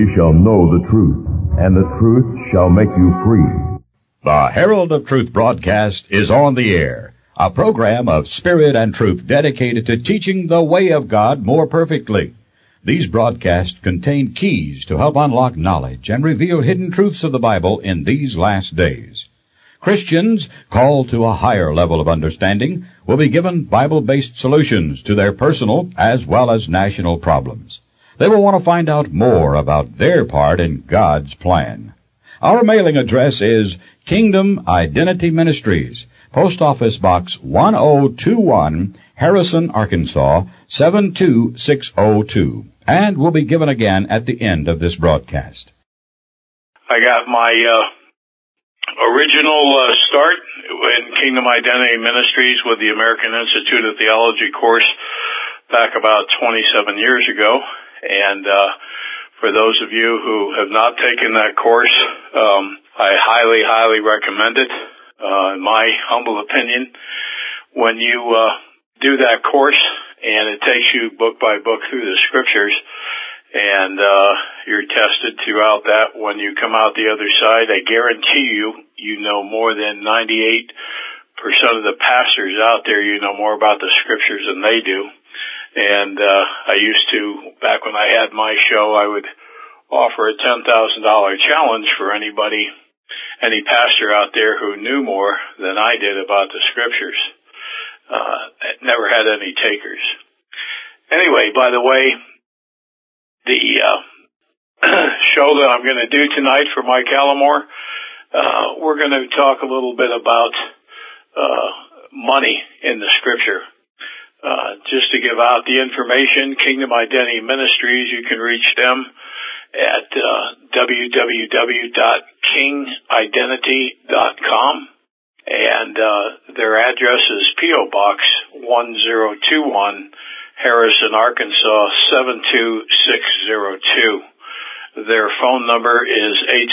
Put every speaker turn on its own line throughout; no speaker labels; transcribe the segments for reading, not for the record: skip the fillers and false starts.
shall know the truth, and the truth shall make you free.
The Herald of Truth broadcast is on the air, a program of spirit and truth dedicated to teaching the way of God more perfectly. These broadcasts contain keys to help unlock knowledge and reveal hidden truths of the Bible in these last days. Christians called to a higher level of understanding will be given Bible-based solutions to their personal as well as national problems. They will want to find out more about their part in God's plan. Our mailing address is Kingdom Identity Ministries, Post Office Box 1021, Harrison, Arkansas 72602, and will be given again at the end of this broadcast.
I got my original start in Kingdom Identity Ministries with the American Institute of Theology course back about 27 years ago. And for those of you who have not taken that course, I highly recommend it. In my humble opinion, when you do that course, and it takes you book by book through the scriptures, and you're tested throughout that. When you come out the other side, I guarantee you know more than 98% of the pastors out there. You know more about the scriptures than they do. And I used to, back when I had my show, I would offer a $10,000 challenge for any pastor out there who knew more than I did about the scriptures. Never had any takers. Anyway, by the way, the show that I'm going to do tonight for Mike Allamore, we're going to talk a little bit about money in the scripture. Just to give out the information, Kingdom Identity Ministries, you can reach them at www.kingidentity.com, and their address is P.O. Box 1021, Harrison, Arkansas 72602. Their phone number is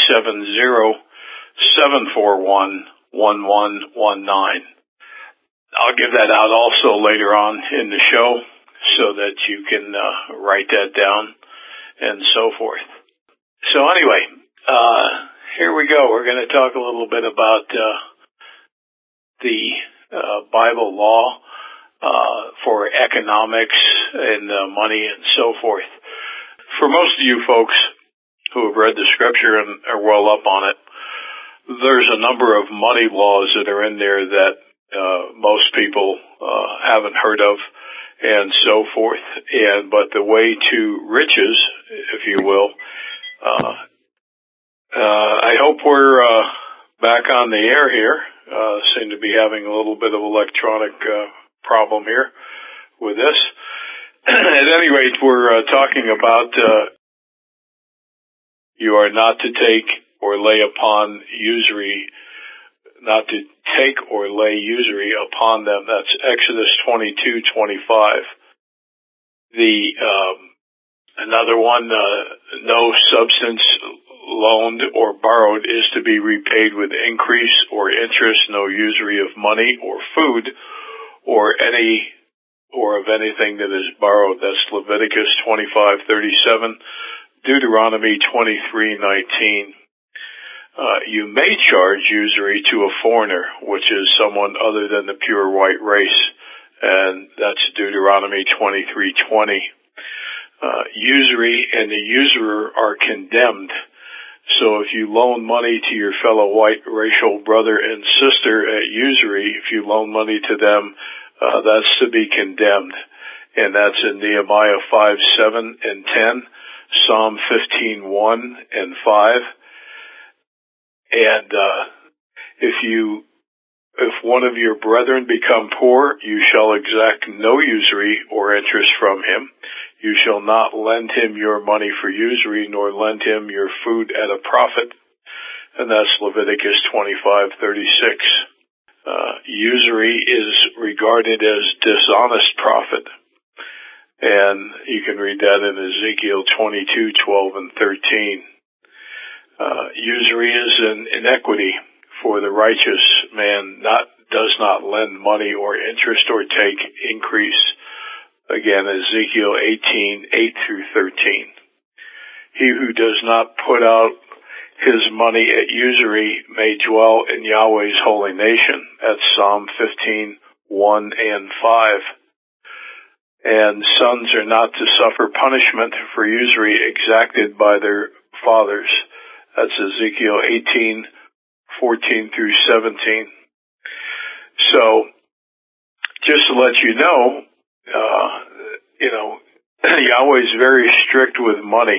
870-741-1119. I'll give that out also later on in the show so that you can write that down and so forth. So anyway, here we go. We're going to talk a little bit about the Bible law for economics and money and so forth. For most of you folks who have read the scripture and are well up on it, there's a number of money laws that are in there that most people haven't heard of and so forth. But the way to riches, if you will, I hope we're back on the air here. Seem to be having a little bit of electronic problem here with this. At any rate, we're talking about you are not to take or lay upon usury, not to take or lay usury upon them. That's Exodus 22:25. Another one, no substance loaned or borrowed is to be repaid with increase or interest, no usury of money or food or of anything that is borrowed. That's Leviticus 25:37, Deuteronomy 23:19. You may charge usury to a foreigner, which is someone other than the pure white race, and that's Deuteronomy 23:20. Usury and the usurer are condemned. So if you loan money to your fellow white racial brother and sister at usury, if you loan money to them, that's to be condemned. And that's in Nehemiah 5:7 and 10, Psalm 15:1 and 5. And if one of your brethren become poor, you shall exact no usury or interest from him. You shall not lend him your money for usury, nor lend him your food at a profit. And that's Leviticus 25:36. Usury is regarded as dishonest profit. And you can read that in Ezekiel 22:12 and 13. Usury is an inequity, for the righteous man does not lend money or interest or take increase. Again, Ezekiel 18:8 through 13. He who does not put out his money at usury may dwell in Yahweh's holy nation. That's Psalm 15:1 and 5. And sons are not to suffer punishment for usury exacted by their fathers. That's Ezekiel 18:14 through 17. So, just to let you know, Yahweh's very strict with money.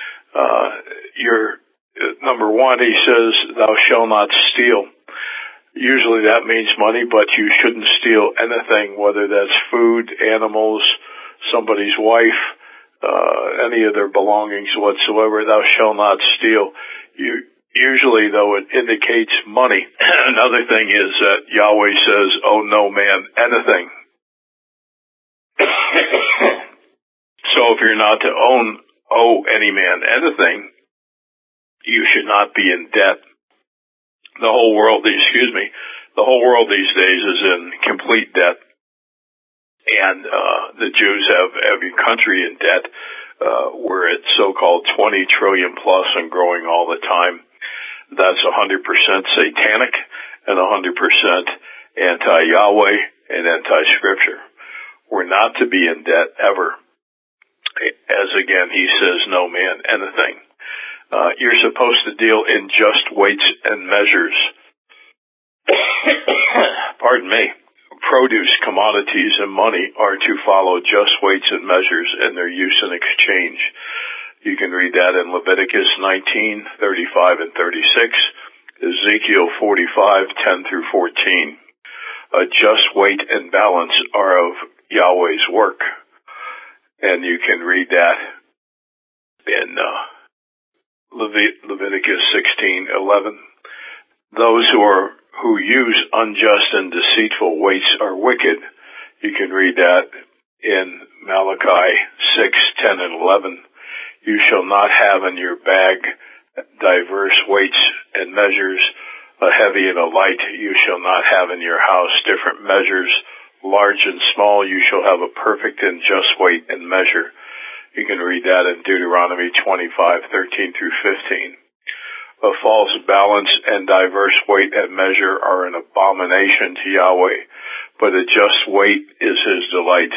Number one, he says, thou shalt not steal. Usually that means money, but you shouldn't steal anything, whether that's food, animals, somebody's wife, any of their belongings whatsoever. Thou shalt not steal. Usually, though, it indicates money. Another thing is that Yahweh says, owe no man anything. So if you're not to owe any man anything, you should not be in debt. The whole world these days is in complete debt. And the Jews have every country in debt. We're at so-called 20 trillion plus and growing all the time. That's 100% satanic and 100% anti-Yahweh and anti-Scripture. We're not to be in debt ever. As again, he says, no man anything. You're supposed to deal in just weights and measures. Pardon me. Produce, commodities, and money are to follow just weights and measures in their use and exchange. You can read that in Leviticus 19:35 and 36, Ezekiel 45:10 through 14. A just weight and balance are of Yahweh's work. And you can read that in Leviticus 16:11. Those who use unjust and deceitful weights are wicked. You can read that in Malachi 6:10 and 11. You shall not have in your bag diverse weights and measures, a heavy and a light. You shall not have in your house different measures, large and small. You shall have a perfect and just weight and measure. You can read that in Deuteronomy 25:13 through 15. A false balance and diverse weight and measure are an abomination to Yahweh, but a just weight is his delight.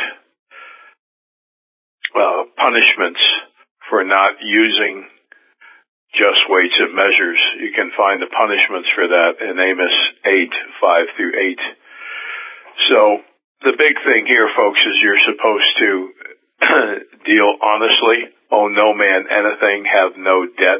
Punishments for not using just weights and measures. You can find the punishments for that in Amos 8:5 through 8. So the big thing here, folks, is you're supposed to deal honestly, owe no man anything, have no debt.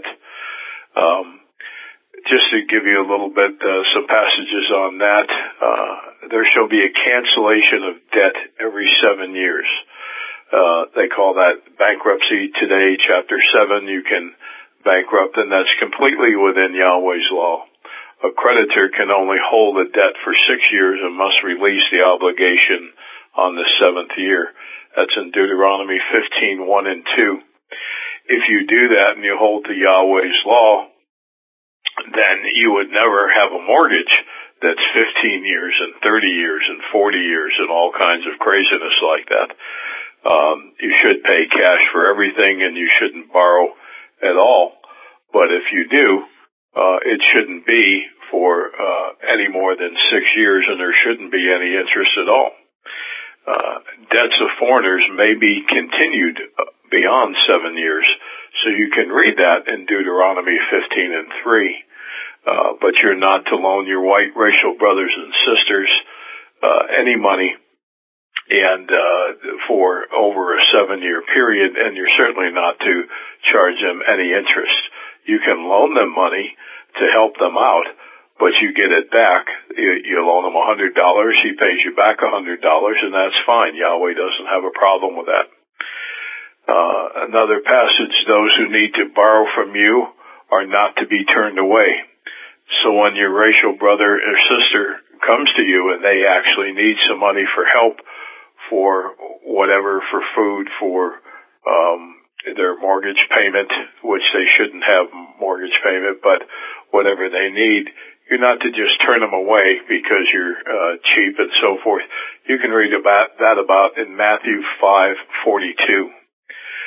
Just to give you a little bit, some passages on that, there shall be a cancellation of debt every 7 years. They call that bankruptcy today, chapter 7. You can bankrupt, and that's completely within Yahweh's law. A creditor can only hold a debt for 6 years and must release the obligation on the 7th year. That's in Deuteronomy 15:1 and 2. If you do that and you hold to Yahweh's law, then you would never have a mortgage that's 15 years and 30 years and 40 years and all kinds of craziness like that. You should pay cash for everything and you shouldn't borrow at all. But if you do, it shouldn't be for any more than 6 years, and there shouldn't be any interest at all. Debts of foreigners may be continued beyond 7 years, so you can read that in Deuteronomy 15 and 3. But you're not to loan your white racial brothers and sisters any money and for over a 7-year period, and you're certainly not to charge them any interest. You can loan them money to help them out, but you get it back. You loan him $100, he pays you back $100, and that's fine. Yahweh doesn't have a problem with that. Another passage, those who need to borrow from you are not to be turned away. So when your racial brother or sister comes to you and they actually need some money for help, for whatever, for food, for their mortgage payment, which they shouldn't have mortgage payment, but whatever they need, you're not to just turn them away because you're cheap and so forth. You can read about that in Matthew 5:42.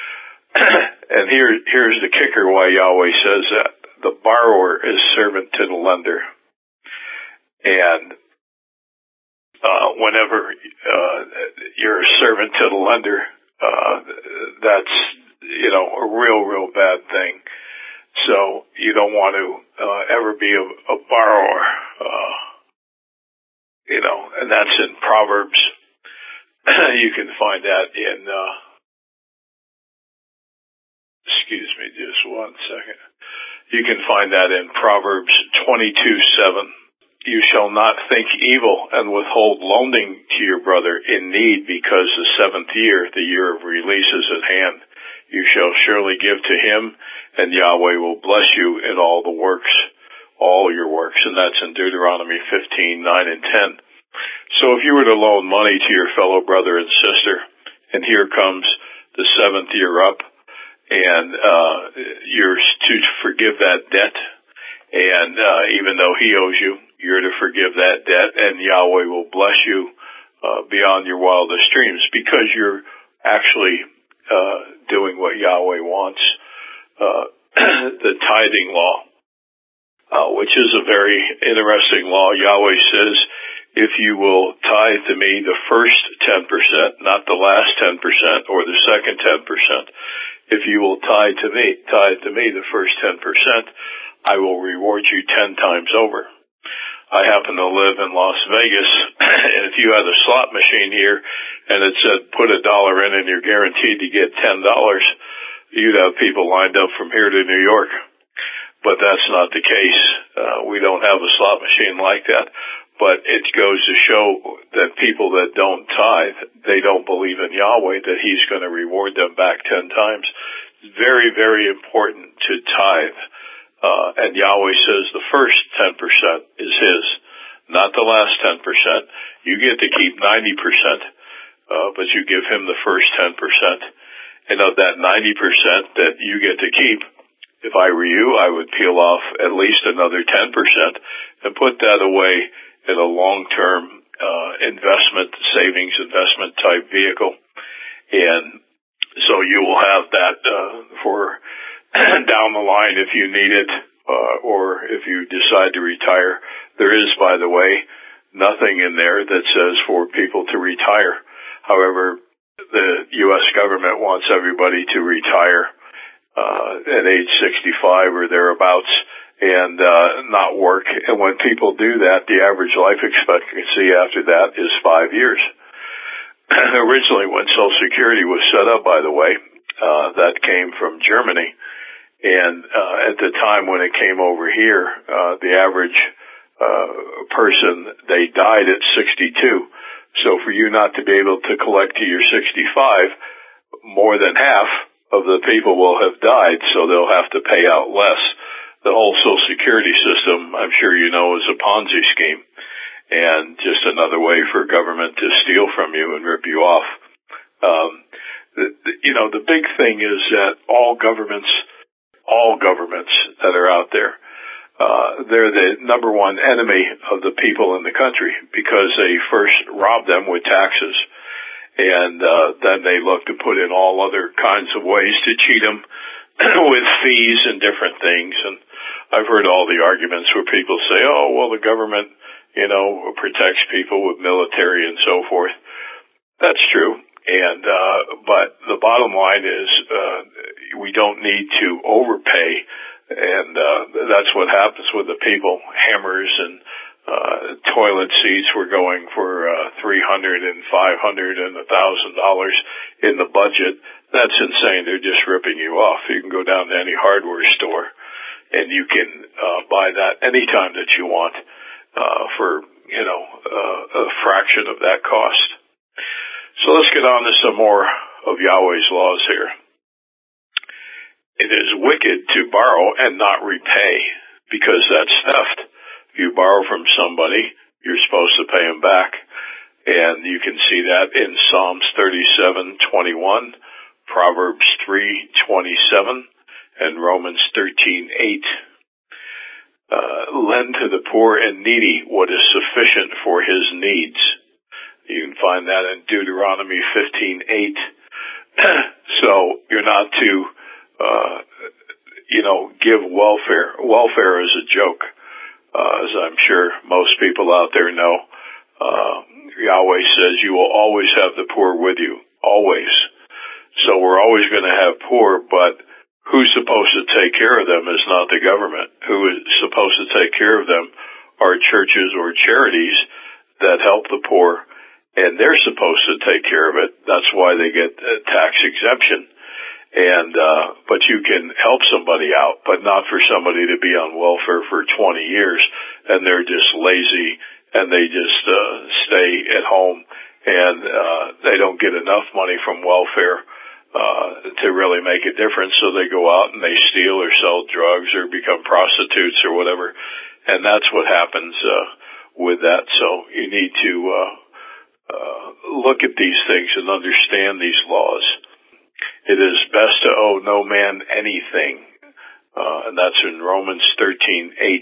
And here's the kicker why Yahweh says that. The borrower is servant to the lender. And whenever you're a servant to the lender, that's, a real bad thing. So you don't want to ever be a borrower, and that's in Proverbs. You can find that in, excuse me just one second. You can find that in Proverbs 22:7. You shall not think evil and withhold loaning to your brother in need, because the seventh year, the year of release, is at hand. You shall surely give to him, and Yahweh will bless you in all the works, all your works. And that's in Deuteronomy 15:9 and 10. So if you were to loan money to your fellow brother and sister, and here comes the seventh year up, and you're to forgive that debt, and even though he owes you, you're to forgive that debt, and Yahweh will bless you beyond your wildest dreams, because you're actually doing what Yahweh wants. The tithing law, which is a very interesting law. Yahweh says, if you will tithe to me the first 10%, not the last 10% or the second 10%, if you will tithe to me the first 10%, I will reward you 10 times over. I happen to live in Las Vegas, and if you had a slot machine here and it said put $1 in and you're guaranteed to get $10, you'd have people lined up from here to New York. But that's not the case. We don't have a slot machine like that. But it goes to show that people that don't tithe, they don't believe in Yahweh, that he's going to reward them back 10 times. It's very, very important to tithe. And Yahweh says the first 10% is his, not the last 10%. You get to keep 90%, but you give him the first 10%. And of that 90% that you get to keep, if I were you, I would peel off at least another 10% and put that away in a long-term savings investment type vehicle. And so you will have that for down the line if you need it, or if you decide to retire. There is, by the way, nothing in there that says for people to retire. However, the U.S. government wants everybody to retire at age 65 or thereabouts and not work. And when people do that, the average life expectancy after that is 5 years. Originally, when Social Security was set up, by the way, that came from Germany. And at the time when it came over here, the average person, they died at 62. So for you not to be able to collect to your 65, more than half of the people will have died, so they'll have to pay out less. The whole Social Security system, I'm sure you know, is a Ponzi scheme, and just another way for government to steal from you and rip you off. The big thing is that all governments that are out there, they're the number one enemy of the people in the country, because they first rob them with taxes, and then they look to put in all other kinds of ways to cheat them with fees and different things. And I've heard all the arguments where people say, oh, well, the government, protects people with military and so forth. That's true. And, but the bottom line is, we don't need to overpay. And, that's what happens with the people. Hammers and, toilet seats were going for, $300 and $500 and $1,000 in the budget. That's insane. They're just ripping you off. You can go down to any hardware store and you can, buy that anytime that you want, for, a fraction of that cost. So let's get on to some more of Yahweh's laws here. It is wicked to borrow and not repay, because that's theft. If you borrow from somebody, you're supposed to pay them back. And you can see that in Psalms 37:21, Proverbs 3:27, and Romans 13:8. Lend to the poor and needy what is sufficient for his needs. You can find that in Deuteronomy 15:8. So you're not to, give welfare. Welfare is a joke, as I'm sure most people out there know. Yahweh says you will always have the poor with you. Always. So we're always going to have poor, but who's supposed to take care of them is not the government. Who is supposed to take care of them are churches or charities that help the poor, and they're supposed to take care of it. That's why they get a tax exemption. And, but you can help somebody out, but not for somebody to be on welfare for 20 years and they're just lazy and they just, stay at home and, they don't get enough money from welfare, to really make a difference. So they go out and they steal or sell drugs or become prostitutes or whatever. And that's what happens, with that. So you need to, look at these things and understand these laws. It is best to owe no man anything, and that's in Romans 13:8.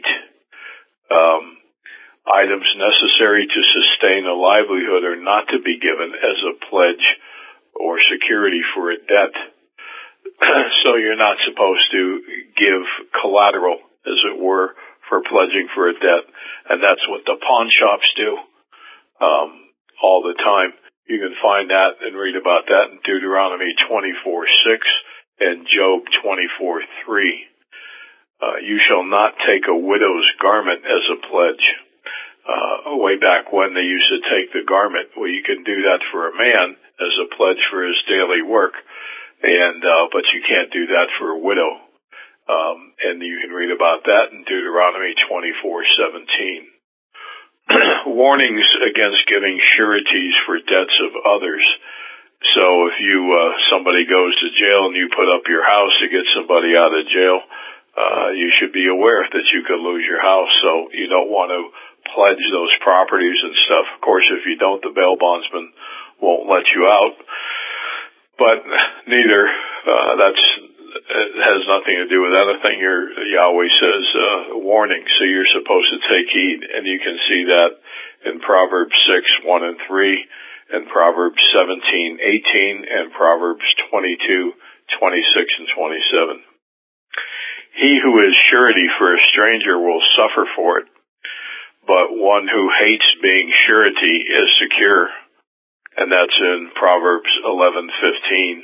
Items necessary to sustain a livelihood are not to be given as a pledge or security for a debt. So you're not supposed to give collateral, as it were, for pledging for a debt, and that's what the pawn shops do all the time. You can find that and read about that in Deuteronomy 24:6 and Job 24:3. You shall not take a widow's garment as a pledge. Way back when they used to take the garment. Well, you can do that for a man as a pledge for his daily work, and but you can't do that for a widow. And you can read about that in Deuteronomy 24:17. Warnings against giving sureties for debts of others. So if you, somebody goes to jail and you put up your house to get somebody out of jail, you should be aware that you could lose your house. So you don't want to pledge those properties and stuff. Of course, if you don't, the bail bondsman won't let you out. But neither, it has nothing to do with anything. Yahweh says, warning, so you're supposed to take heed. And you can see that in Proverbs 6:1 and 3, and Proverbs 17:18, and Proverbs 22:26 and 27. He who is surety for a stranger will suffer for it, but one who hates being surety is secure. And that's in Proverbs 11:15.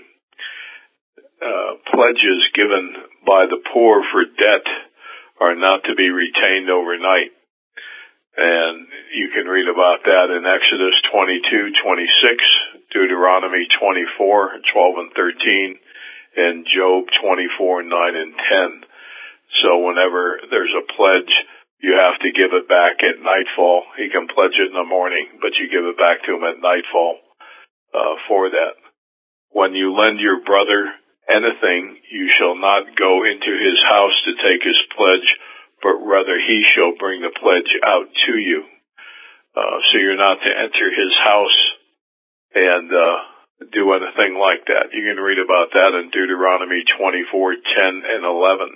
Pledges given by the poor for debt are not to be retained overnight. And you can read about that in Exodus 22:26, Deuteronomy 24:12 and 13, and Job 24:9 and 10. So whenever there's a pledge, you have to give it back at nightfall. He can pledge it in the morning, but you give it back to him at nightfall for that. When you lend your brother anything, you shall not go into his house to take his pledge, but rather he shall bring the pledge out to you. So you're not to enter his house and do anything like that. You can read about that in Deuteronomy 24:10 and 11.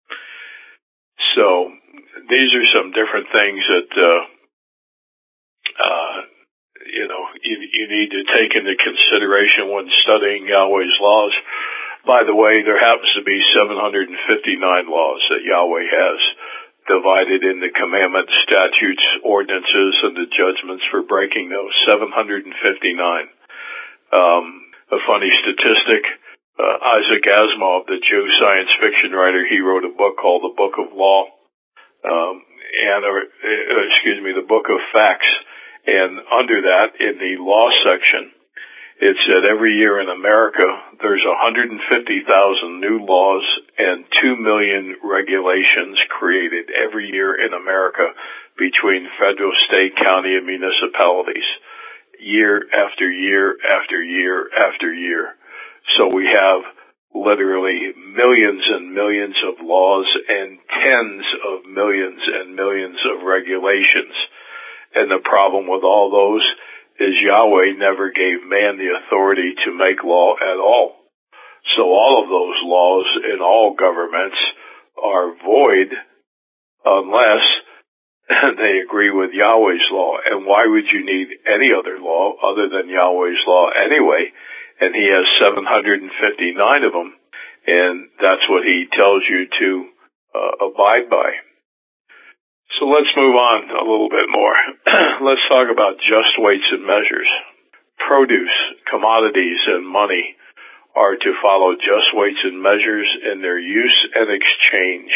So these are some different things that you need to take into consideration when studying Yahweh's laws. By the way, there happens to be 759 laws that Yahweh has divided into commandments, statutes, ordinances, and the judgments for breaking those. 759. A funny statistic, Isaac Asimov, the Jew science fiction writer, he wrote a book called The Book of Law, the Book of Facts. And under that, in the law section, it said every year in America, there's 150,000 new laws and 2 million regulations created every year in America between federal, state, county, and municipalities, year after year after year after year. So we have literally millions and millions of laws and tens of millions and millions of regulations. And the problem with all those is Yahweh never gave man the authority to make law at all. So all of those laws in all governments are void unless they agree with Yahweh's law. And why would you need any other law other than Yahweh's law anyway, and he has 759 of them, and that's what he tells you to abide by. So let's move on a little bit more. Let's talk about just weights and measures. Produce, commodities, and money are to follow just weights and measures in their use and exchange.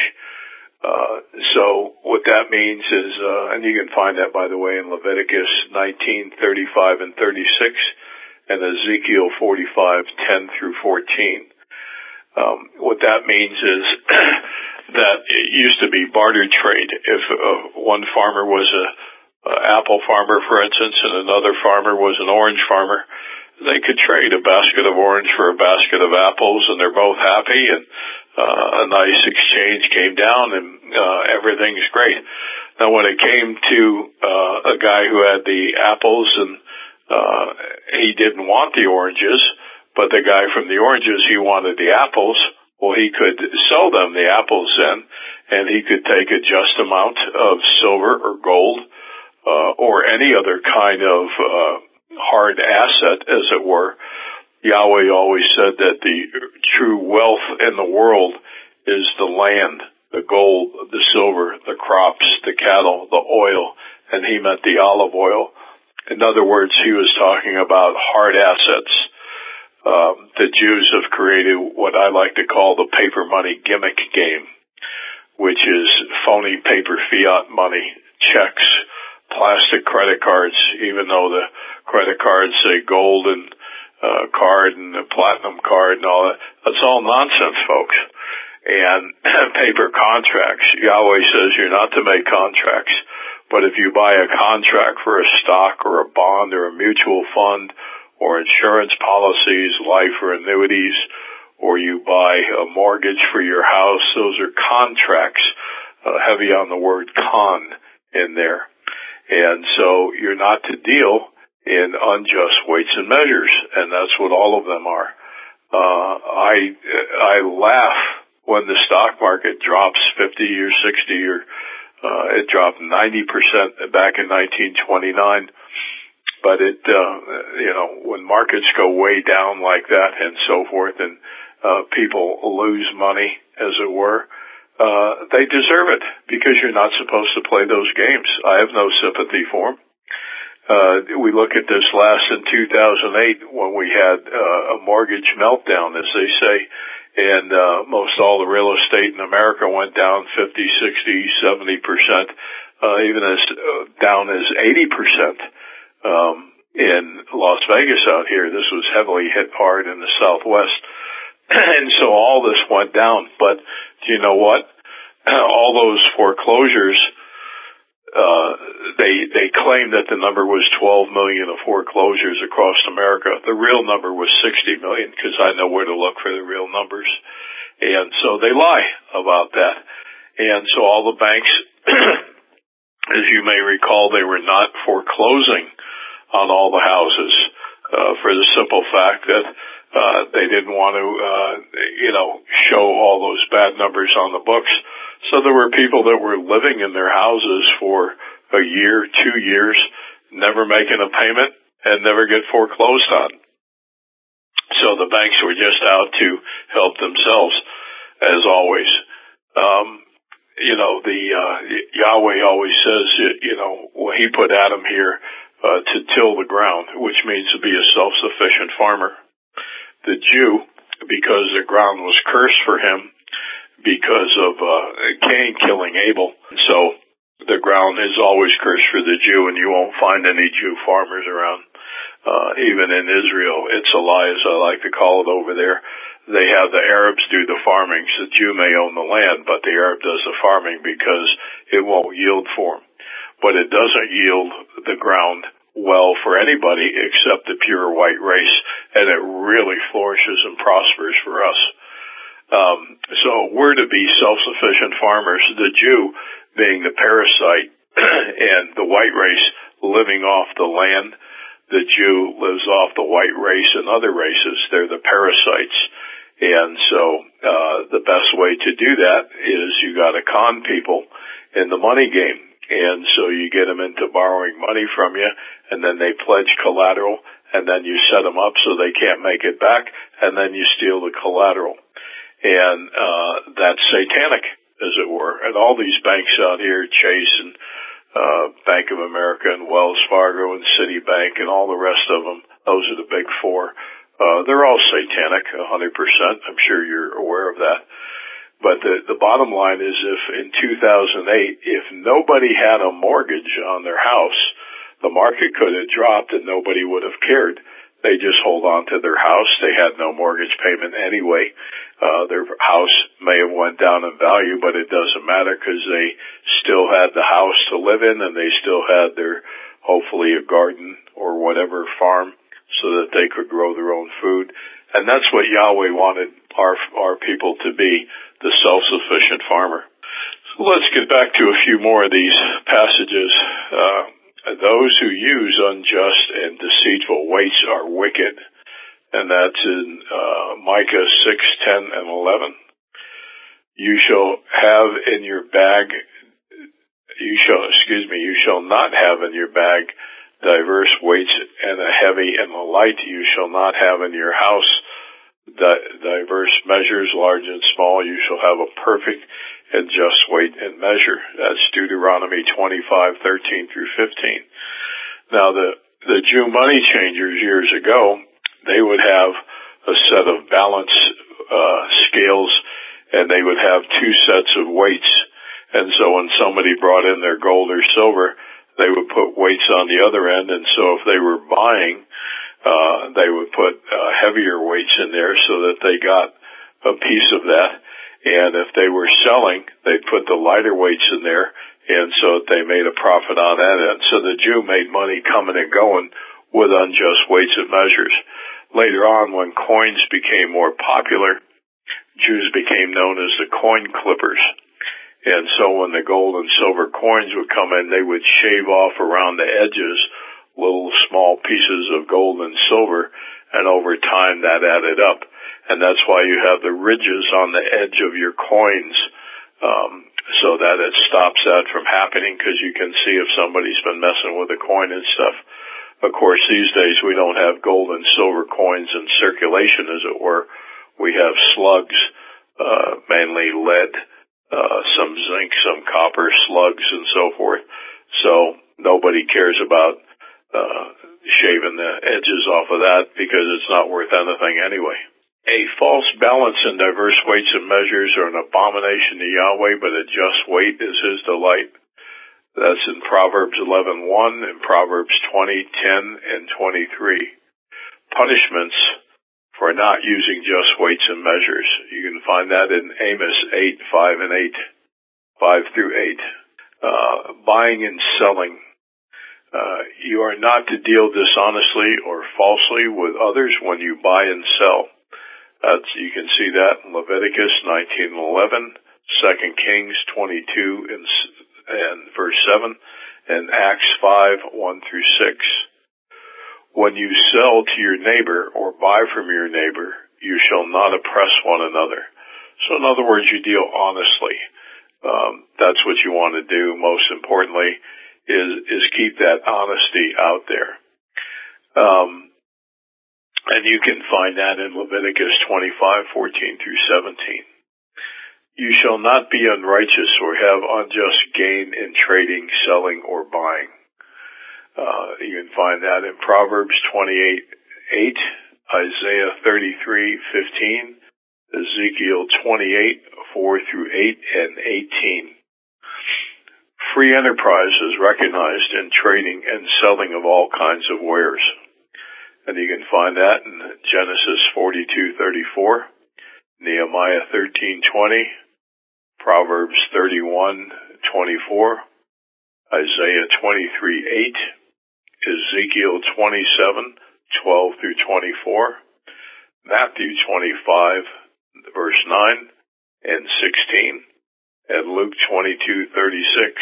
So what that means is, and you can find that, by the way, in Leviticus 19:35 and 36, and Ezekiel 45:10 through 14. What that means is that it used to be barter trade. If one farmer was a apple farmer, for instance, and another farmer was an orange farmer, they could trade a basket of orange for a basket of apples, and they're both happy, and a nice exchange came down, and everything's great. Now, when it came to a guy who had the apples, and he didn't want the oranges, but the guy from the oranges, he wanted the apples, well, he could sell them the apples then, and he could take a just amount of silver or gold, or any other kind of hard asset, as it were. Yahweh always said that the true wealth in the world is the land, the gold, the silver, the crops, the cattle, the oil, and he meant the olive oil. In other words, he was talking about hard assets. The Jews have created what I like to call the paper money gimmick game, which is phony paper fiat money, checks, plastic credit cards, even though the credit cards say golden card and the platinum card and all that. That's all nonsense, folks. And paper contracts. Yahweh says you're not to make contracts, but if you buy a contract for a stock or a bond or a mutual fund or insurance policies, life or annuities, or you buy a mortgage for your house, those are contracts, heavy on the word con in there. And so you're not to deal in unjust weights and measures, and that's what all of them are. I laugh when the stock market drops 50 or 60 or it dropped 90% back in 1929. But it, when markets go way down like that and so forth, and people lose money, as it were, they deserve it, because you're not supposed to play those games. I have no sympathy for them. We look at this last in 2008 when we had a mortgage meltdown, as they say, and most all the real estate in America went down 50, 60, 70%, even as down as 80%. In Las Vegas out here, this was heavily hit hard in the Southwest. And so all this went down. But do you know what? All those foreclosures, they claimed that the number was 12 million of foreclosures across America. The real number was 60 million, because I know where to look for the real numbers. And so they lie about that. And so all the banks, as you may recall, they were not foreclosing on all the houses, for the simple fact that they didn't want to, show all those bad numbers on the books. So there were people that were living in their houses for a year, 2 years, never making a payment, and never get foreclosed on. So the banks were just out to help themselves, as always. Yahweh always says, when he put Adam here, to till the ground, which means to be a self-sufficient farmer. The Jew, because the ground was cursed for him because of Cain killing Abel, so the ground is always cursed for the Jew, and you won't find any Jew farmers around. Even in Israel, it's a lie, as I like to call it over there. They have the Arabs do the farming. So the Jew may own the land, but the Arab does the farming because it won't yield for him. But it doesn't yield the ground well for anybody except the pure white race, and it really flourishes and prospers for us. So we're to be self-sufficient farmers, the Jew being the parasite and the white race living off the land. The Jew lives off the white race and other races. They're the parasites. And so the best way to do that is you got to con people in the money game. And so you get them into borrowing money from you, and then they pledge collateral, and then you set them up so they can't make it back, and then you steal the collateral. And that's satanic, as it were. And all these banks out here, Chase and Bank of America and Wells Fargo and Citibank and all the rest of them, those are the big four. They're all satanic, 100%. I'm sure you're aware of that. But the bottom line is, if in 2008, if nobody had a mortgage on their house, the market could have dropped and nobody would have cared. They just hold on to their house. They had no mortgage payment anyway. Their house may have went down in value, but it doesn't matter because they still had the house to live in, and they still had their, hopefully, a garden or whatever farm so that they could grow their own food. And that's what Yahweh wanted our people to be, the self-sufficient farmer. So let's get back to a few more of these passages. Those who use unjust and deceitful weights are wicked. And that's in Micah 6:10 and 11. You shall not have in your bag diverse weights, and a heavy and a light. You shall not have in your house diverse measures, large and small. You shall have a perfect and just weight and measure. That's Deuteronomy 25:13 through 15. Now the Jew money changers years ago, they would have a set of balance scales, and they would have two sets of weights. And so when somebody brought in their gold or silver, they would put weights on the other end. And so if they were buying, they would put heavier weights in there so that they got a piece of that. And if they were selling, they'd put the lighter weights in there, and so that they made a profit on that end. So the Jew made money coming and going with unjust weights and measures. Later on, when coins became more popular, Jews became known as the coin clippers. And so when the gold and silver coins would come in, they would shave off around the edges little small pieces of gold and silver, and over time that added up. And that's why you have the ridges on the edge of your coins, so that it stops that from happening, because you can see if somebody's been messing with a coin and stuff. Of course, these days we don't have gold and silver coins in circulation, as it were. We have slugs, mainly lead, some zinc, some copper, slugs, and so forth. So nobody cares about shaving the edges off of that, because it's not worth anything anyway. A false balance in diverse weights and measures are an abomination to Yahweh, but a just weight is his delight. That's in Proverbs 11:1 and Proverbs 20:10 and 23. Punishments for not using just weights and measures. You can find that in Amos 8:5 and 8, 5 through 8. Buying and selling. You are not to deal dishonestly or falsely with others when you buy and sell. You can see that in Leviticus 19:11, 2 Kings 22 and verse 7, and Acts 5:1 through 6. When you sell to your neighbor or buy from your neighbor, you shall not oppress one another. So in other words, you deal honestly. That's what you want to do. Most importantly is keep that honesty out there. And you can find that in Leviticus 25:14 through 17. You shall not be unrighteous or have unjust gain in trading, selling, or buying. You can find that in Proverbs 28:8, Isaiah 33:15, Ezekiel 28:4 through 8 and 18. Free enterprise is recognized in trading and selling of all kinds of wares. And you can find that in Genesis 42:34, Nehemiah 13:20, Proverbs 31:24, Isaiah 23:8, Ezekiel 27:12 through 24, Matthew 25, verse 9 and 16, and Luke 22:36.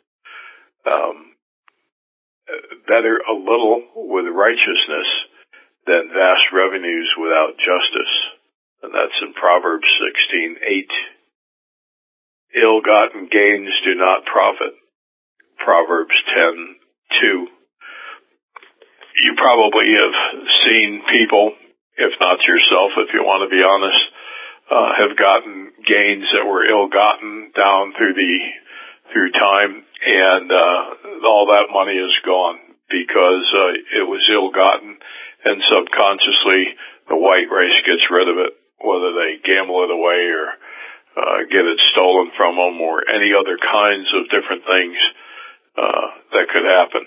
Better a little with righteousness than vast revenues without justice. And that's in Proverbs 16:8. Ill-gotten gains do not profit. Proverbs 10:2. you probably have seen people, if not yourself, if you want to be honest, have gotten gains that were ill-gotten down through time, and all that money is gone because it was ill-gotten, and subconsciously the white race gets rid of it, whether they gamble it away or get it stolen from them or any other kinds of different things that could happen.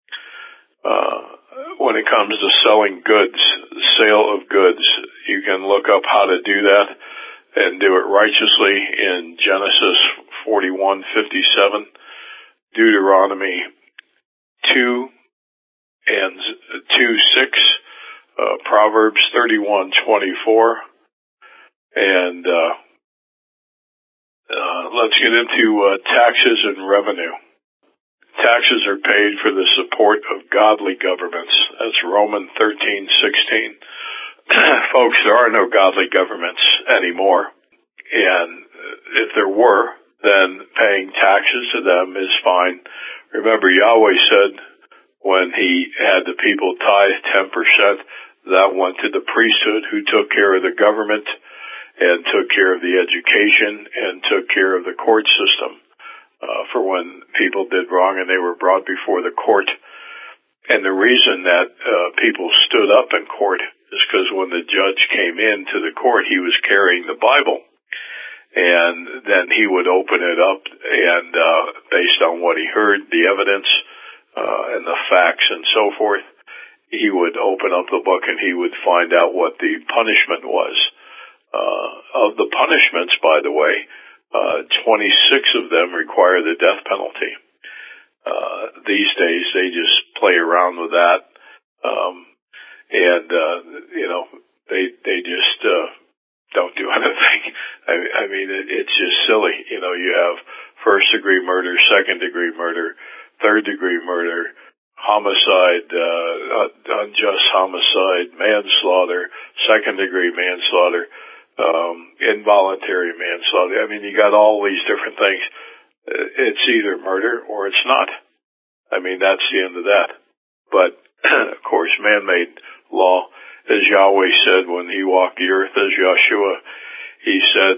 When it comes to selling goods, sale of goods, you can look up how to do that and do it righteously in Genesis 41:57, Deuteronomy 2:6, Proverbs 31:24, and let's get into taxes and revenue. Taxes are paid for the support of godly governments. That's Romans 13:16. Folks, there are no godly governments anymore. And if there were, then paying taxes to them is fine. Remember, Yahweh said when he had the people tithe 10%, that went to the priesthood who took care of the government and took care of the education and took care of the court system. For when people did wrong and they were brought before the court. And the reason that people stood up in court is because when the judge came into the court, he was carrying the Bible. And then he would open it up and based on what he heard, the evidence and the facts and so forth, he would open up the book and he would find out what the punishment was. Of the punishments, by the way, 26 of them require the death penalty. These days, they just play around with that, they just don't do anything. I mean, it's just silly. You have first-degree murder, second-degree murder, third-degree murder, homicide, unjust homicide, manslaughter, second-degree manslaughter, involuntary manslaughter. I mean, you got all these different things. It's either murder or it's not. I mean, that's the end of that. But, of course, man-made law, as Yahweh said when he walked the earth as Yeshua, he said,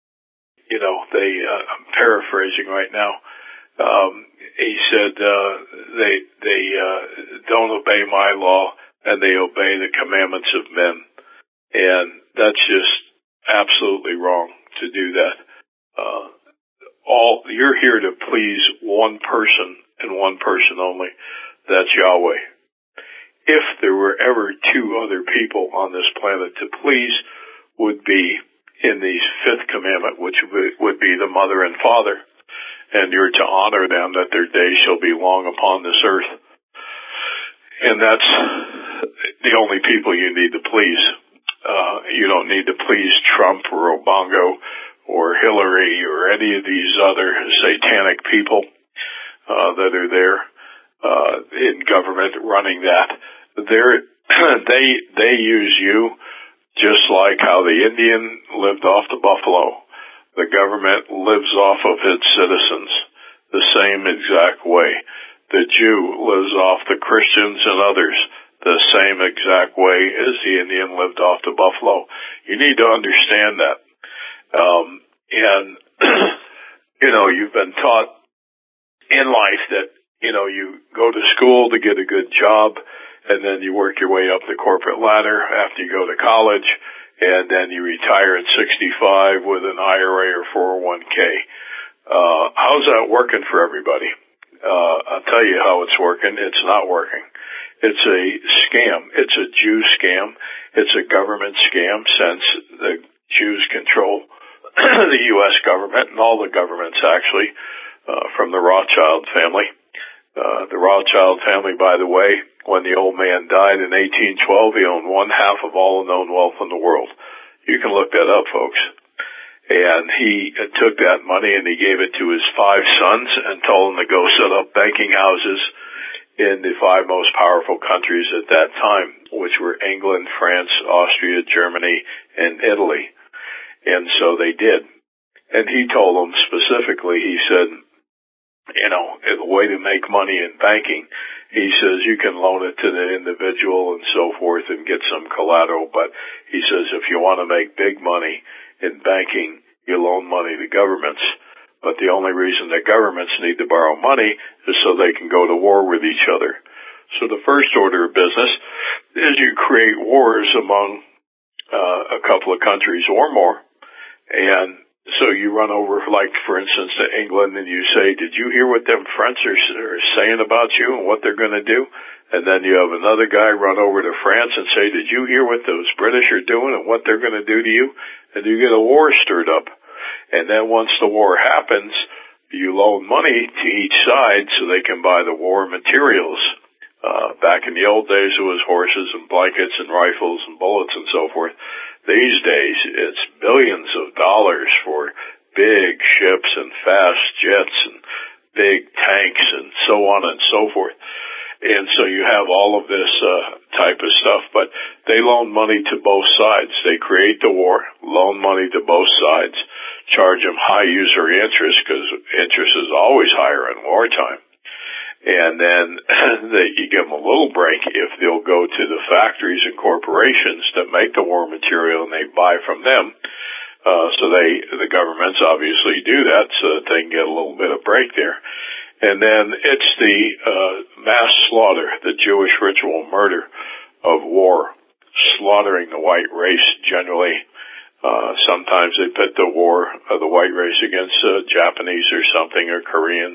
I'm paraphrasing right now, he said, they don't obey my law and they obey the commandments of men. And that's just absolutely wrong to do that. You're here to please one person and one person only. That's Yahweh. If there were ever two other people on this planet to please, would be in the fifth commandment, which would be the mother and father. And you're to honor them that their days shall be long upon this earth. And that's the only people you need to please. You don't need to please Trump or Obongo or Hillary or any of these other satanic people that are there in government running that. They use you just like how the Indian lived off the buffalo. The government lives off of its citizens the same exact way. The Jew lives off the Christians and others the same exact way as the Indian lived off the buffalo. You need to understand that. You've been taught in life that, you go to school to get a good job, and then you work your way up the corporate ladder after you go to college, and then you retire at 65 with an IRA or 401k. How's that working for everybody? I'll tell you how it's working. It's not working. It's a scam. It's a Jew scam. It's a government scam since the Jews control the U.S. government and all the governments actually, from the Rothschild family. The Rothschild family, by the way, when the old man died in 1812, he owned 1/2 of all the known wealth in the world. You can look that up, folks. And he took that money and he gave it to his 5 sons and told them to go set up banking houses in the 5 most powerful countries at that time, which were England, France, Austria, Germany, and Italy. And so they did. And he told them specifically, he said, the way to make money in banking he says you can loan it to the individual and so forth and get some collateral, but he says if you want to make big money in banking, you loan money to governments. But the only reason that governments need to borrow money is so they can go to war with each other. So the first order of business is you create wars among a couple of countries or more. And so you run over, like, for instance, to England, and you say, did you hear what them French are saying about you and what they're going to do? And then you have another guy run over to France and say, did you hear what those British are doing and what they're going to do to you? And you get a war stirred up. And then once the war happens, you loan money to each side so they can buy the war materials. Back in the old days, it was horses and blankets and rifles and bullets and so forth. These days, it's billions of dollars for big ships and fast jets and big tanks and so on and so forth. And so you have all of this type of stuff, but they loan money to both sides. They create the war, loan money to both sides, charge them high usury interest because interest is always higher in wartime. And then you give them a little break if they'll go to the factories and corporations that make the war material and they buy from them. So the governments obviously do that so that they can get a little bit of break there. And then it's the mass slaughter, the Jewish ritual murder of war, slaughtering the white race generally. Sometimes they pit the war of the white race against Japanese or something, or Koreans.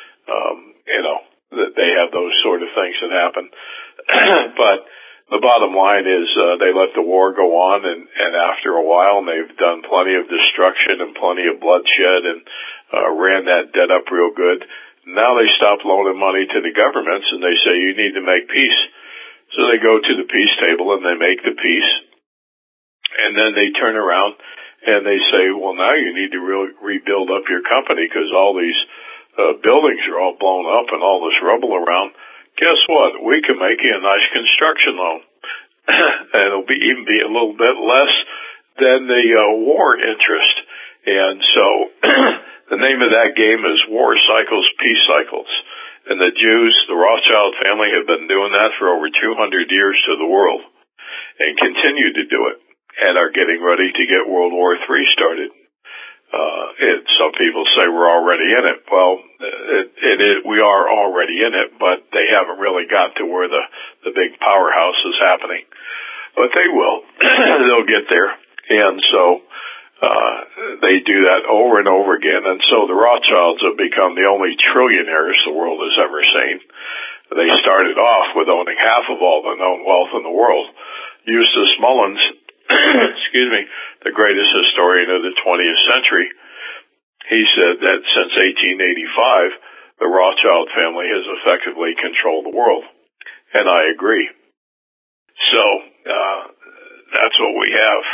They have those sort of things that happen. But the bottom line is they let the war go on, and after a while, and they've done plenty of destruction and plenty of bloodshed and ran that debt up real good. Now they stop loaning money to the governments, and they say you need to make peace. So they go to the peace table and they make the peace. And then they turn around and they say, well, now you need to rebuild up your company because all these buildings are all blown up and all this rubble around. Guess what? We can make you a nice construction loan. And it'll even be a little bit less than the war interest. And so the name of that game is War Cycles, Peace Cycles. And the Jews, the Rothschild family, have been doing that for over 200 years to the world and continue to do it and are getting ready to get World War III started. Some people say we're already in it. Well, we are already in it, but they haven't really got to where the big powerhouse is happening. But they will. They'll get there. And so they do that over and over again. And so the Rothschilds have become the only trillionaires the world has ever seen. They started off with owning half of all the known wealth in the world. Eustace Mullins, the greatest historian of the 20th century, he said that since 1885, the Rothschild family has effectively controlled the world. And I agree. So, that's what we have.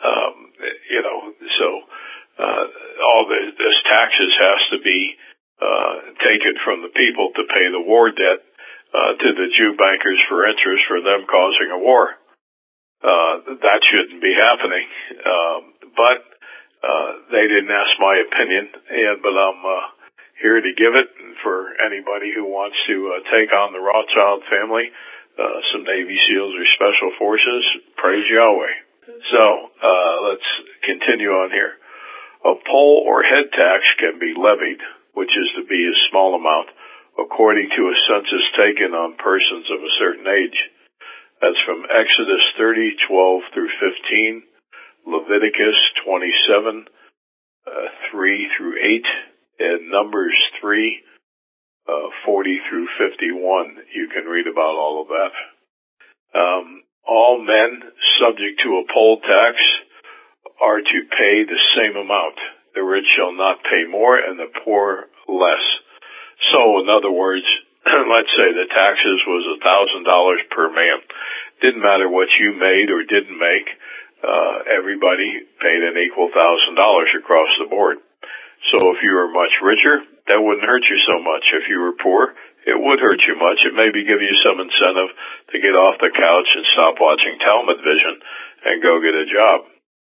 All this taxes has to be, taken from the people to pay the war debt, to the Jew bankers for interest for them causing a war. That shouldn't be happening. But they didn't ask my opinion, but I'm here to give it. And for anybody who wants to take on the Rothschild family, some Navy SEALs or Special Forces, praise Yahweh. So let's continue on here. A poll or head tax can be levied, which is to be a small amount, according to a census taken on persons of a certain age. That's from Exodus 30:12 through 15, Leviticus 27, 3 through 8, and Numbers 3, 40 through 51. You can read about all of that. All men subject to a poll tax are to pay the same amount. The rich shall not pay more and the poor less. So, in other words, let's say the taxes was $1,000 per man. Didn't matter what you made or didn't make. Everybody paid an equal $1,000 across the board. So if you were much richer, that wouldn't hurt you so much. If you were poor, it would hurt you much. It maybe give you some incentive to get off the couch and stop watching Talmud Vision and go get a job.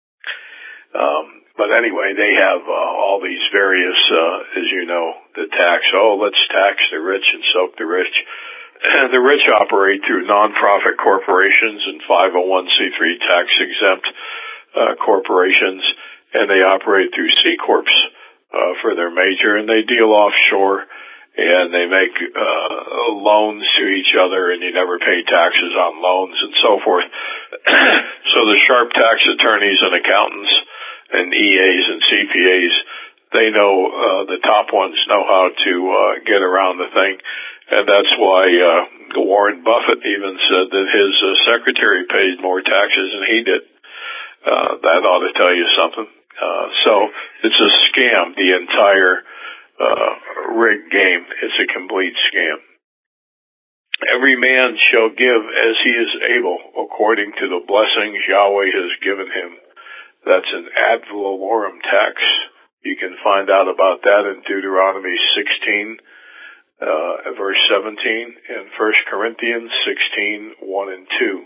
But anyway, they have all these various, as you know, the tax. Oh, let's tax the rich and soak the rich. The rich operate through nonprofit corporations and 501c3 tax-exempt corporations, and they operate through C Corps for their major, and they deal offshore, and they make loans to each other, and you never pay taxes on loans and so forth. So the sharp tax attorneys and accountants and EAs and CPAs, they know, the top ones know how to get around the thing. And that's why Warren Buffett even said that his secretary paid more taxes than he did. That ought to tell you something. So it's a scam, the entire rigged game. It's a complete scam. Every man shall give as he is able, according to the blessings Yahweh has given him. That's an ad valorem tax. You can find out about that in Deuteronomy 16, verse 17, and 1 Corinthians 16, 1 and 2.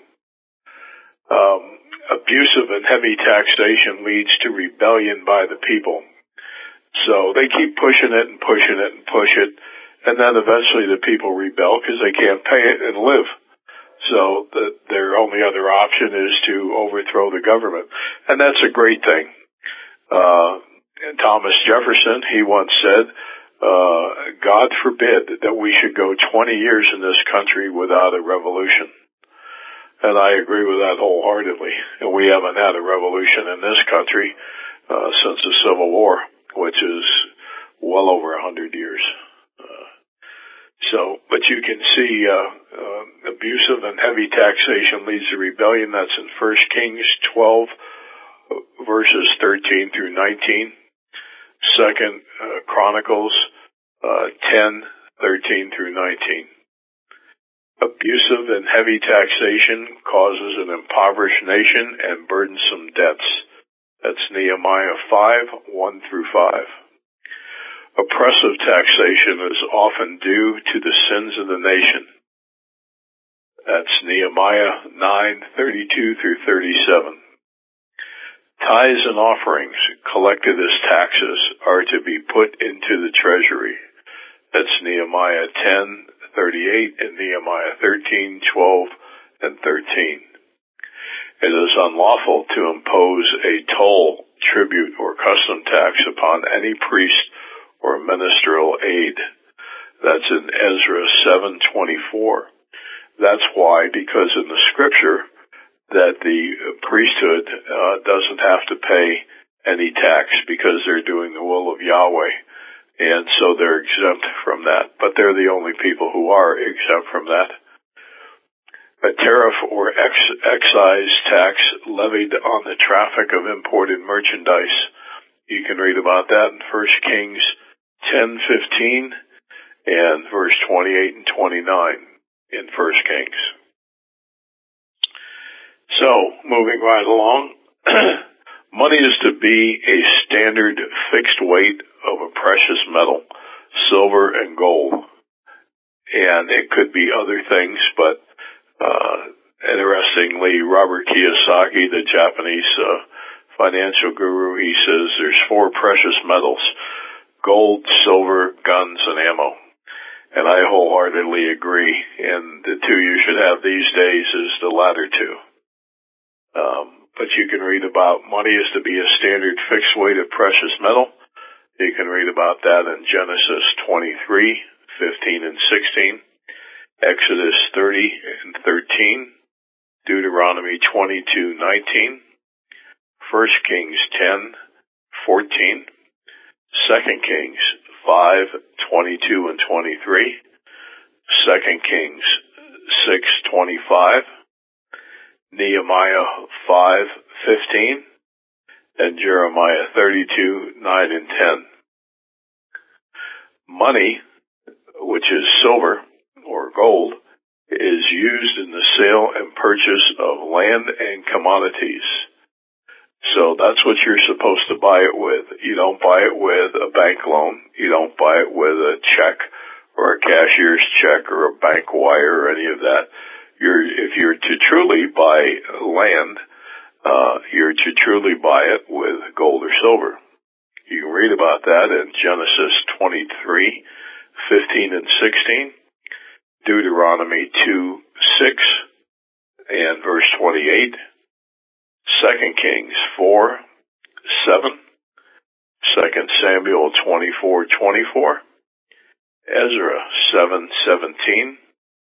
Abusive and heavy taxation leads to rebellion by the people. So they keep pushing it and pushing it and push it, and then eventually the people rebel because they can't pay it and live. So their only other option is to overthrow the government. And that's a great thing. And Thomas Jefferson, he once said, God forbid that we should go 20 years in this country without a revolution. And I agree with that wholeheartedly. And we haven't had a revolution in this country since the Civil War, which is well over 100 years. But you can see abusive and heavy taxation leads to rebellion. That's in 1 Kings 12, verses 13 through 19. 2 Chronicles 10, 13 through 19. Abusive and heavy taxation causes an impoverished nation and burdensome debts. That's Nehemiah 5, 1 through 5. Oppressive taxation is often due to the sins of the nation. That's Nehemiah 9, 32 through 37. Tithes and offerings collected as taxes are to be put into the treasury. That's Nehemiah 10, 38 and Nehemiah 13, 12, and 13. It is unlawful to impose a toll, tribute, or custom tax upon any priest or ministerial aid. That's in Ezra 7:24. That's why, because in the scripture, that the priesthood doesn't have to pay any tax because they're doing the will of Yahweh. And so they're exempt from that. But they're the only people who are exempt from that. A tariff or excise tax levied on the traffic of imported merchandise. You can read about that in 1 Kings 10:15 and verse 28 and 29 in 1 Kings. So, moving right along, money is to be a standard fixed weight of a precious metal, silver and gold. And it could be other things, but interestingly, Robert Kiyosaki, the Japanese financial guru, he says there's 4 precious metals: gold, silver, guns, and ammo. And I wholeheartedly agree. And the 2 you should have these days is the latter 2. But you can read about money is to be a standard fixed weight of precious metal. You can read about that in Genesis 23, 15 and 16, Exodus 30 and 13, Deuteronomy 22, 19, 1 Kings 10, 14, 2 Kings 5, 22 and 23, 2 Kings 6, 25, Nehemiah 5, 15, and Jeremiah 32, 9 and 10. Money, which is silver or gold, is used in the sale and purchase of land and commodities. So that's what you're supposed to buy it with. You don't buy it with a bank loan. You don't buy it with a check or a cashier's check or a bank wire or any of that. If you're to truly buy land, you're to truly buy it with gold or silver. You can read about that in Genesis 23, 15 and 16, Deuteronomy 2:6 and verse 28, 2 Kings 4:7, 2 Samuel 24:24, Ezra 7:17,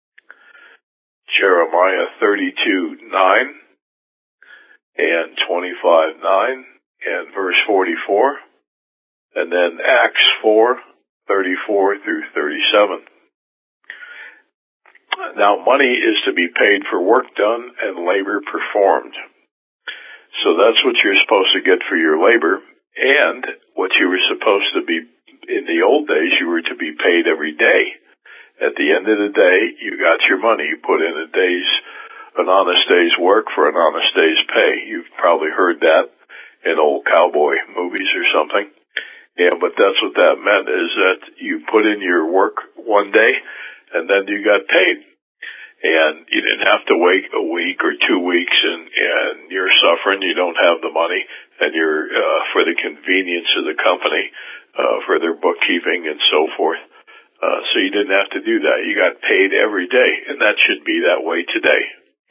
Jeremiah 32:9 and 25:9 and verse 44, and then Acts 4:34 through 37. Now, money is to be paid for work done and labor performed. So that's what you're supposed to get for your labor, and what you were supposed to be, in the old days, you were to be paid every day. At the end of the day, you got your money. You put in an honest day's work for an honest day's pay. You've probably heard that in old cowboy movies or something. Yeah, but that's what that meant, is that you put in your work one day, and then you got paid. And you didn't have to wait a week or 2 weeks, and you're suffering, you don't have the money, and you're, for the convenience of the company, for their bookkeeping and so forth. So you didn't have to do that. You got paid every day, and that should be that way today.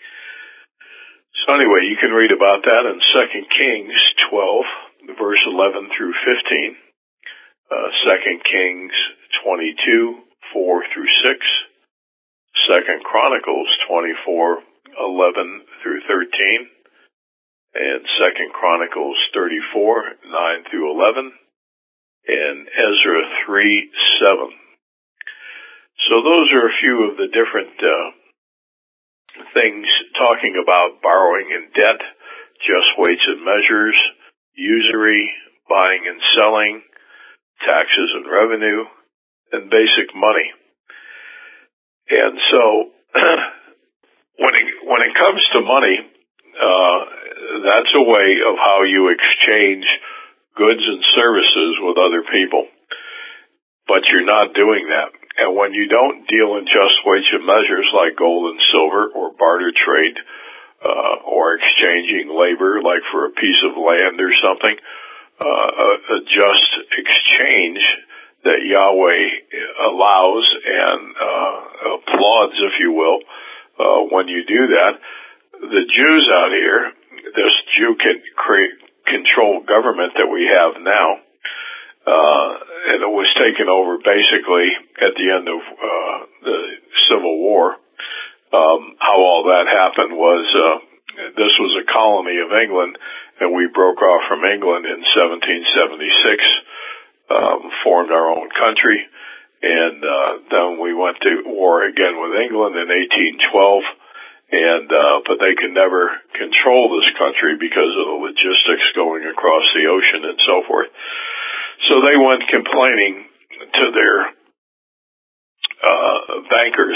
So anyway, you can read about that in 2 Kings 12, verse 11 through 15, 2 Kings 22, 4 through 6, 2 Chronicles 24, 11 through 13, and 2 Chronicles 34, 9 through 11, and Ezra 3, 7. So those are a few of the different things talking about borrowing and debt, just weights and measures, usury, buying and selling, taxes and revenue, and basic money. And so when it comes to money, that's a way of how you exchange goods and services with other people. But you're not doing that. And when you don't deal in just weights and measures like gold and silver or barter trade, or exchanging labor like for a piece of land or something, a just exchange that Yahweh allows and applauds, if you will, when you do that. The Jews out here, this Jew controlled government that we have now, and it was taken over basically at the end of the Civil War. How all that happened was this was a colony of England, and we broke off from England in 1776, formed our own country, and then we went to war again with England in 1812. But they could never control this country because of the logistics going across the ocean and so forth. So they went complaining to their bankers,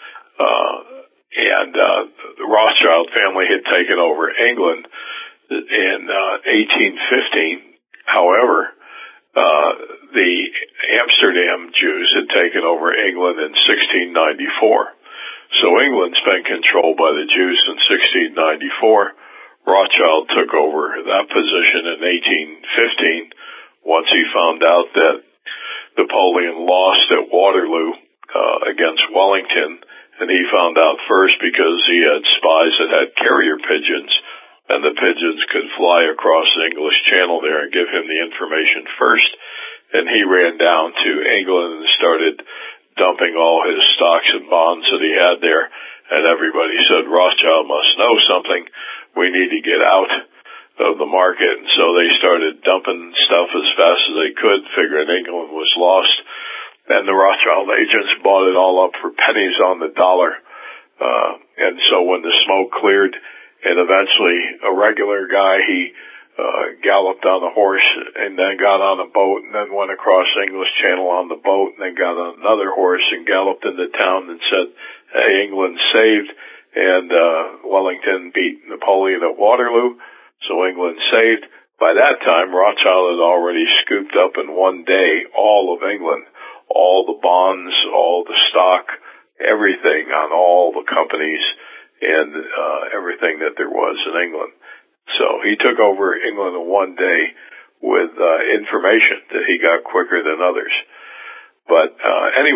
and the Rothschild family had taken over England in 1815. However, the Amsterdam Jews had taken over England in 1694. So England's been controlled by the Jews since 1694. Rothschild took over that position in 1815 once he found out that Napoleon lost at Waterloo against Wellington, and he found out first because he had spies that had carrier pigeons, and the pigeons could fly across the English Channel there and give him the information first, and he ran down to England and started dumping all his stocks and bonds that he had there, and everybody said, Rothschild must know something. We need to get out of the market. And so they started dumping stuff as fast as they could, figuring England was lost. And the Rothschild agents bought it all up for pennies on the dollar. And so when the smoke cleared, and eventually a regular guy, he galloped on a horse and then got on a boat and then went across the English Channel on the boat and then got on another horse and galloped into town and said, hey, England's saved. And Wellington beat Napoleon at Waterloo, so England's saved. By that time, Rothschild had already scooped up in one day all of England, all the bonds, all the stock, everything on all the companies and everything that there was in England. So he took over England in one day with information that he got quicker than others. But anyway,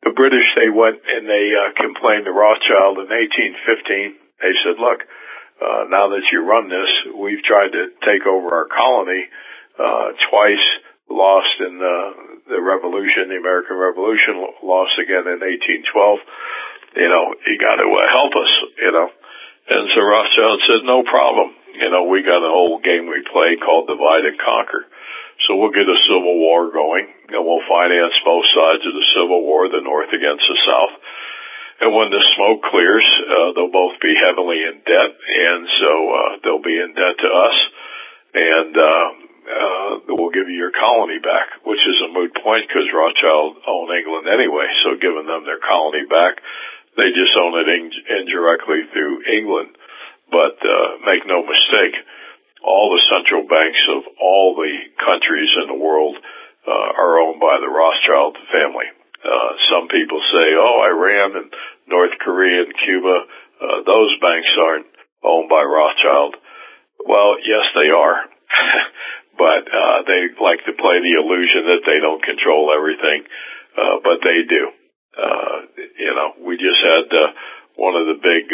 the British, they went and they complained to Rothschild in 1815. They said, look, now that you run this, we've tried to take over our colony, twice, lost in the Revolution, the American Revolution, lost again in 1812. You know, you got to help us, you know. And so Rothschild said, no problem. You know, we got an old game we play called Divide and Conquer. So we'll get a civil war going, and we'll finance both sides of the Civil War, the North against the South. And when the smoke clears, they'll both be heavily in debt, and so they'll be in debt to us, and we'll give you your colony back, which is a moot point because Rothschild owned England anyway, so giving them their colony back, they just own it indirectly through England. But make no mistake, all the central banks of all the countries in the world are owned by the Rothschild family. Some people say, Iran and North Korea and Cuba, those banks aren't owned by Rothschild. Well, yes, they are. But they like to play the illusion that they don't control everything, but they do. You know, we just had one of the big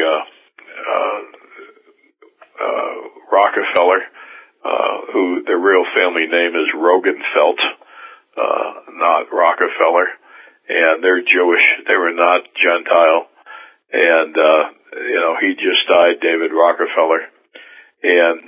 Rockefeller, who their real family name is Rogenfeld, not Rockefeller, and they're Jewish. They were not Gentile, and you know, he just died, David Rockefeller, and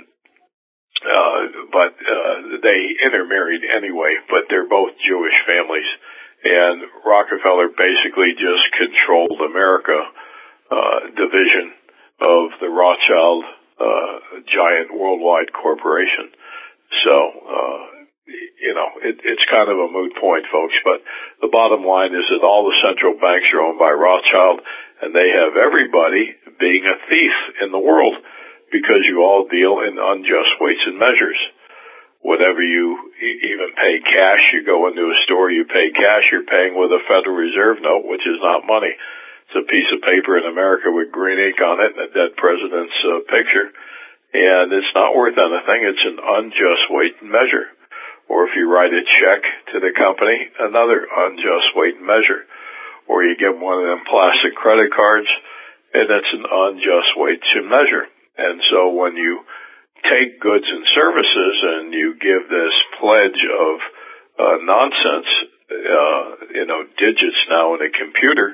but they intermarried anyway, but they're both Jewish families, and Rockefeller basically just controlled America division of the Rothschild giant worldwide corporation. So, you know, it's kind of a moot point, folks, but the bottom line is that all the central banks are owned by Rothschild, and they have everybody being a thief in the world because you all deal in unjust weights and measures. Whatever you even pay cash, you go into a store, you pay cash, you're paying with a Federal Reserve note, which is not money. It's a piece of paper in America with green ink on it and a dead president's picture. And it's not worth anything. It's an unjust weight and measure. Or if you write a check to the company, another unjust weight and measure. Or you give one of them plastic credit cards, and it's an unjust weight to measure. And so when you take goods and services and you give this pledge of nonsense, you know, digits now in a computer,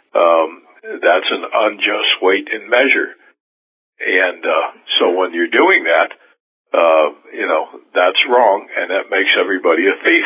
that's an unjust weight and measure. And so when you're doing that, you know, that's wrong, and that makes everybody a thief.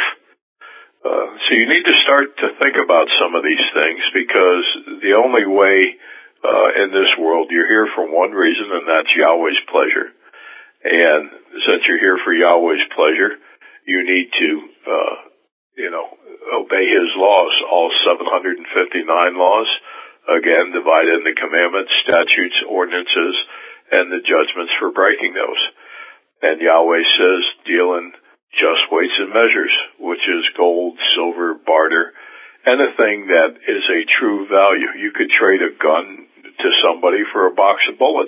So you need to start to think about some of these things, because the only way in this world, you're here for one reason, and that's Yahweh's pleasure. And since you're here for Yahweh's pleasure, you need to, you know, obey His laws, all 759 laws, again, divided into commandments, statutes, ordinances, and the judgments for breaking those. And Yahweh says, deal in just weights and measures, which is gold, silver, barter, anything that is a true value. You could trade a gun to somebody for a box of bullets.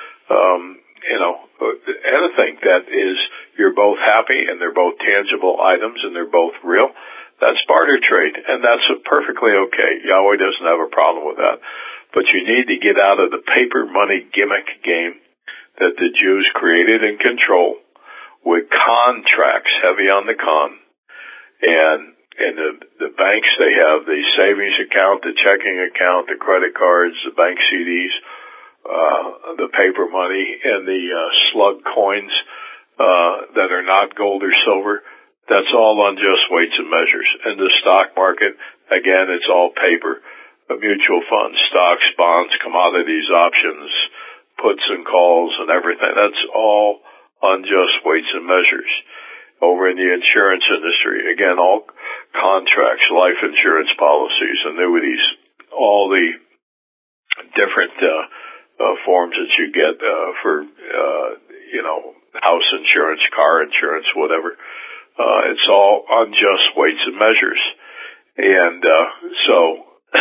You know, anything that is, you're both happy and they're both tangible items and they're both real, that's barter trade, and that's perfectly okay. Yahweh doesn't have a problem with that. But you need to get out of the paper money gimmick game that the Jews created and control with contracts, heavy on the con. And the banks, they have the savings account, the checking account, the credit cards, the bank CDs, the paper money, and the slug coins that are not gold or silver. That's all unjust weights and measures. And the stock market, again, it's all paper. Mutual funds, stocks, bonds, commodities, options, puts and calls, and everything. That's all unjust weights and measures. Over in the insurance industry, again, all contracts, life insurance policies, annuities, all the different forms that you get for, you know, house insurance, car insurance, whatever. It's all unjust weights and measures. And so,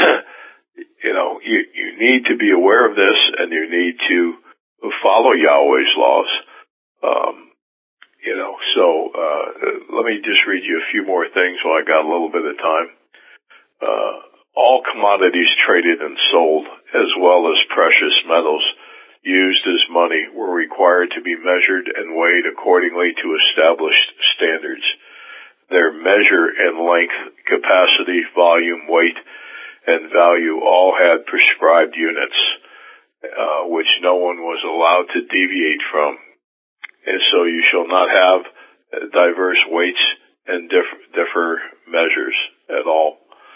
you know, you need to be aware of this, and you need to follow Yahweh's laws. You know, so let me just read you a few more things while I got a little bit of time. All commodities traded and sold, as well as precious metals used as money, were required to be measured and weighed accordingly to established standards. Their measure and length, capacity, volume, weight, and value all had prescribed units, which no one was allowed to deviate from. And so you shall not have diverse weights and differ measures at all.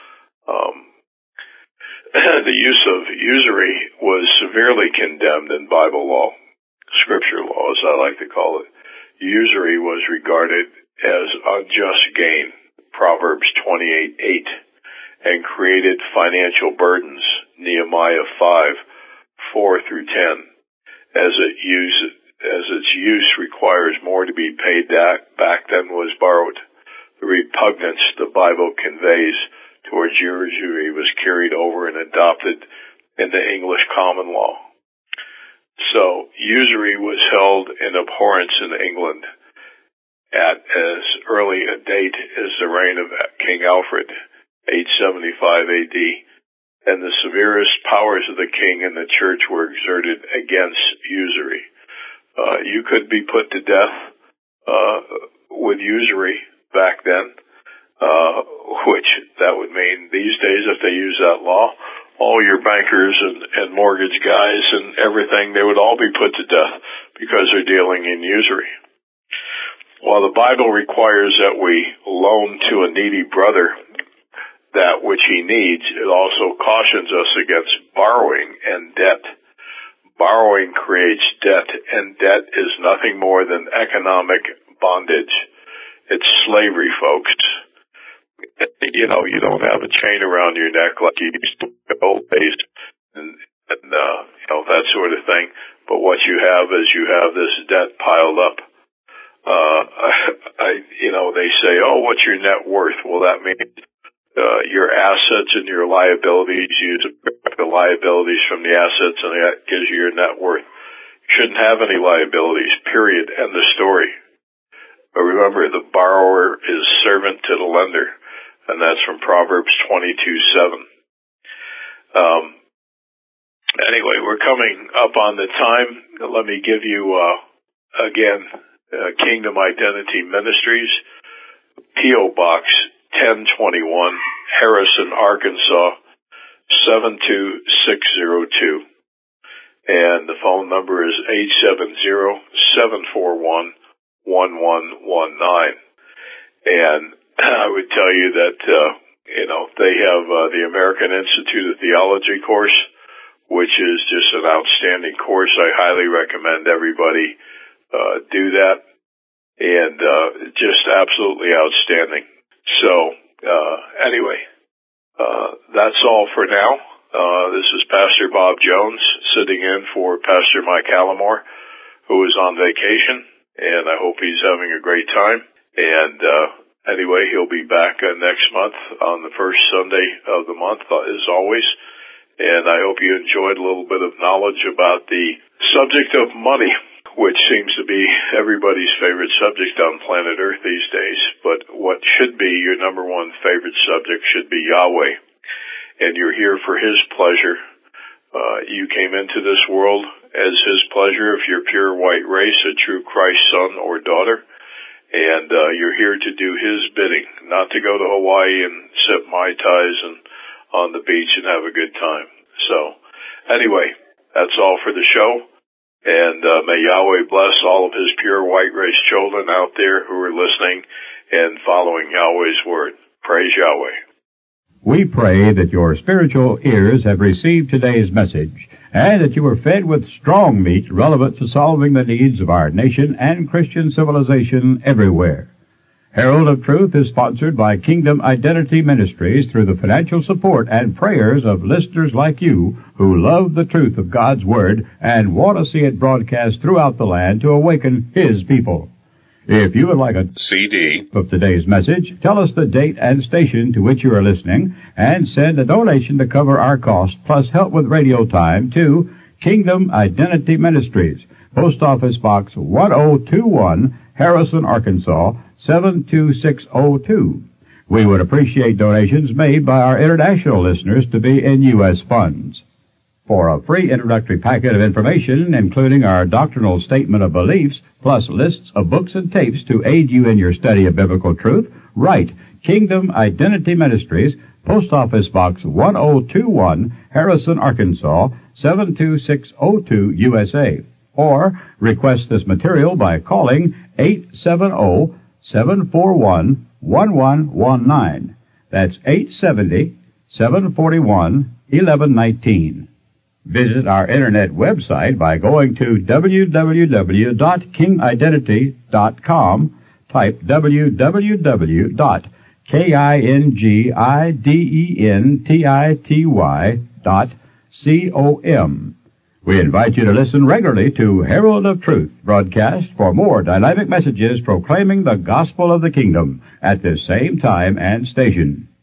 The use of usury was severely condemned in Bible law, scripture law as I like to call it. Usury was regarded as unjust gain, Proverbs 28:8, and created financial burdens, Nehemiah 5:4-10, as its use requires more to be paid back than was borrowed. The repugnance the Bible conveys towards usury was carried over and adopted into English common law. So usury was held in abhorrence in England at as early a date as the reign of King Alfred, 875 AD, and the severest powers of the king and the church were exerted against usury. You could be put to death with usury back then, which that would mean these days, if they use that law, all your bankers and mortgage guys and everything, they would all be put to death because they're dealing in usury. While the Bible requires that we loan to a needy brother that which he needs, it also cautions us against borrowing and debt. Borrowing creates debt, and debt is nothing more than economic bondage. It's slavery, folks. You know, you don't have a chain around your neck like you used to in the old days, and that sort of thing. But what you have is you have this debt piled up. They say, oh, what's your net worth? Well, that means your assets and your liabilities. You subtract the liabilities from the assets, and that gives you your net worth. You shouldn't have any liabilities, period. End of story. But remember, the borrower is servant to the lender, and that's from Proverbs 22:7. Anyway, we're coming up on the time. Let me give you, again, Kingdom Identity Ministries, P.O. Box 1021, Harrison, Arkansas, 72602. And the phone number is 870-741-1119. And I would tell you that, they have the American Institute of Theology course, which is just an outstanding course. I highly recommend everybody do that. And just absolutely outstanding. So, anyway, that's all for now. This is Pastor Bob Jones sitting in for Pastor Mike Allamore, who is on vacation, and I hope he's having a great time. And anyway, he'll be back next month on the first Sunday of the month, as always. And I hope you enjoyed a little bit of knowledge about the subject of money, which seems to be everybody's favorite subject on planet Earth these days. But what should be your number one favorite subject should be Yahweh. And you're here for His pleasure. You came into this world as His pleasure if you're pure white race, a true Christ son or daughter. And you're here to do His bidding, not to go to Hawaii and sip Mai Tais and on the beach and have a good time. So, anyway, that's all for the show. And may Yahweh bless all of His pure white race children out there who are listening and following Yahweh's word. Praise Yahweh.
We pray that your spiritual ears have received today's message and that you are fed with strong meat relevant to solving the needs of our nation and Christian civilization everywhere. Herald of Truth is sponsored by Kingdom Identity Ministries through the financial support and prayers of listeners like you who love the truth of God's Word and want to see it broadcast throughout the land to awaken His people. If you would like a CD of today's message, tell us the date and station to which you are listening and send a donation to cover our cost plus help with radio time to Kingdom Identity Ministries, Post Office Box 1021, Harrison, Arkansas, 72602. We would appreciate donations made by our international listeners to be in U.S. funds. For a free introductory packet of information, including our doctrinal statement of beliefs, plus lists of books and tapes to aid you in your study of biblical truth, write Kingdom Identity Ministries, Post Office Box 1021, Harrison, Arkansas, 72602, USA. Or request this material by calling 870-741-1119. That's 870-741-1119. Visit our internet website by going to www.kingidentity.com. Type www.kingidentity.com. We invite you to listen regularly to Herald of Truth broadcast for more dynamic messages proclaiming the gospel of the kingdom at this same time and station.